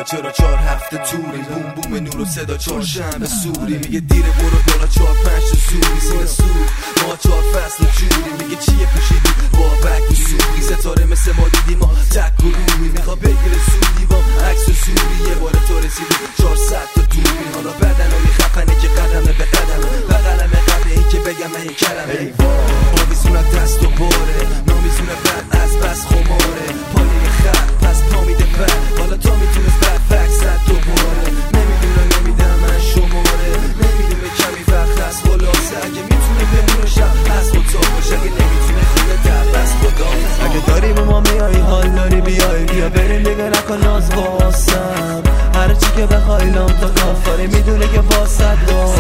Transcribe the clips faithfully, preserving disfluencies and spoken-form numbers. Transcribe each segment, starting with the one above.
دوره چرا چهار هفته توری بوم بوم نور و صدا چهارشنبه سوری میگه دیره برو بالا چهار پنج تا سوری سینه سور ما چهار فصل جوری میگه چیه پوشیدی با بک و سوری ستاره مثل ما دیدی ما تک و روی میخوا بگیره سودی با عکس و سوری یه بار تو رسیدی چهارصد تا دوری حالا بدنهای خفنه که قدمه به قدمه بغلمه قبل این که بگم این کلمه آویزونه دست و باره نامیزونه بعد از بس خماره پایه خط پس پا میده بر حالا تا میتونست بعد فک زد دوباره نمیدونه نمیدم من شماره نمیدونه کمی وقت از خلاصه اگه میتونه بمونه شب از خود تا باشه اگه نمیتونه خونه در بس خدا اگه داری با ما میایی حال داری بیای بیا بریم دیگه نکن ناز واسم هر چی که بخوای لام تا کافاری میدونه که واسط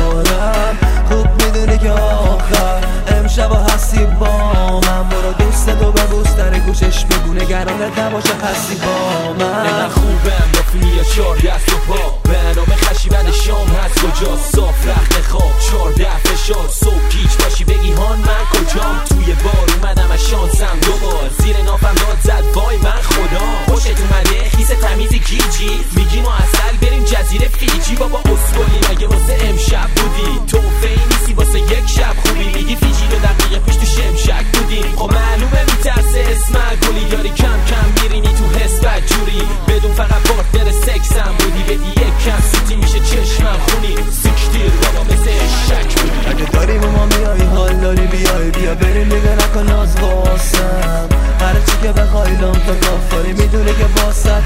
دارم خوب میدونه که آخر امشب هستی با من برو دوست تو ببوس در گوشش بگو نگرانت نباشه هستی با من نه خوبم با فیلیا چار دست و پا برنامه خشی بعد شام هست کجا صاف رخت خواب چار ده فشار صبح گیج باشی بگی هان من کجام توی بار اومدم از شانسم دوبار زیر نافم داد زد وای من خدا خوشت اومده خیس تمیزی گیجی میگی ما اصل بریم جزیره فیجی بابا اسکولی مگه واسه امشب بودی توفه ای نیستی واسه یک شب خوبی میگی فیجی رو دقیقه پیش تو شمشک بودی خب معلومه میترسه اسم گلی یاری کم کم میرینی تو حس بدجوری بدون فقط پارتنر سکسم بودی بدی یک کم سوتی میشه چشمم خونی سیکتیر بابا مثل شک بودی اگه داری با ما میایی حال داری بیای بیا بریم دیگه نکن ناز واسم هر چی که بخوای لام تا کافاری میدونه که واسط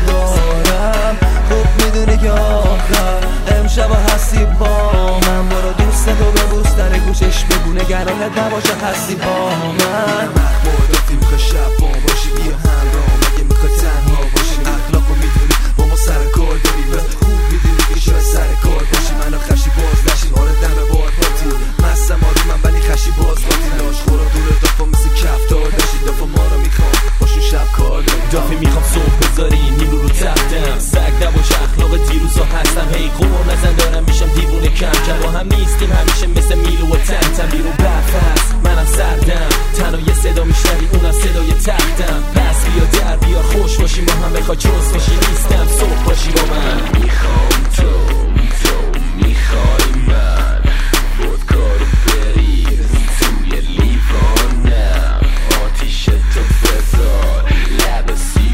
دارم خوب میدونه که آخر امشب هستی با من برو دوست تو ببوس در گوشش بگو نگرانت نباشه هستی با من مردافی میخوای شب با باشی بیا همراه مگه میخوای تنها باشی اخلاقو میدونی با ما سر کار داری و خوب میدونی که شاید سر کار باشی منو خشی باز نشین آره دم بار پاتی مستم آروی من ولی خشی باز پاتی لاش خورا دور دافا مثل کفتار داشتی دافا ما رو میخوام باشون شب کار داری دافی میخوام صبح بذاری نیرو رو تختم سگ نباشه اخلاق دیروزا هستم هی قمار نزن دارم میشم دیوونه کم کم با هم نیستیم همیشه مثل میلو و تنتم بیرون برف هست منم سردم تنها یه صدا میشنوی اونم صدای تختم پس بیا در بیار خوش باشی ما هم بخوای چوز باشی نیستم صبح باشی با من میخوام تو تو میخوای من خودکارو بریز توی لیوانم آتیش تو بذار لب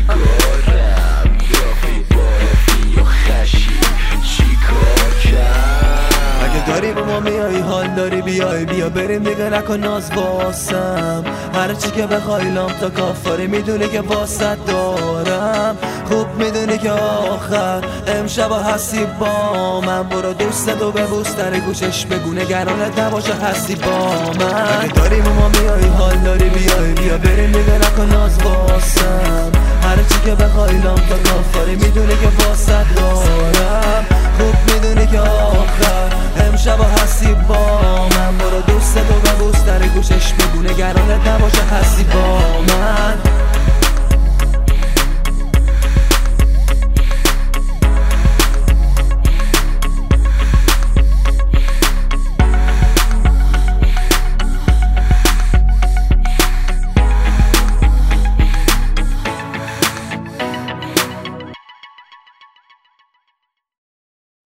سیگارم دافی بافی و خشی چی کار کرد اگه داری با ما میایی حال داری بیای بیا بریم دیگه نکن ناز واسم هر چی که بخوای لام تا کافاری میدونه که واسط دارم خوب میدونه که آخر امشب هستی با من برو دوست تو ببوس در گوشش بگو نگرانت نباشه هستی با من اگه داری با ما میایی حال داری بیای بیا بریم دیگه نکن ناز واسم هر چی که بخوای لام تا کافاری میدونه که واسط دارم خوب میدونه که آخر امشب هستی با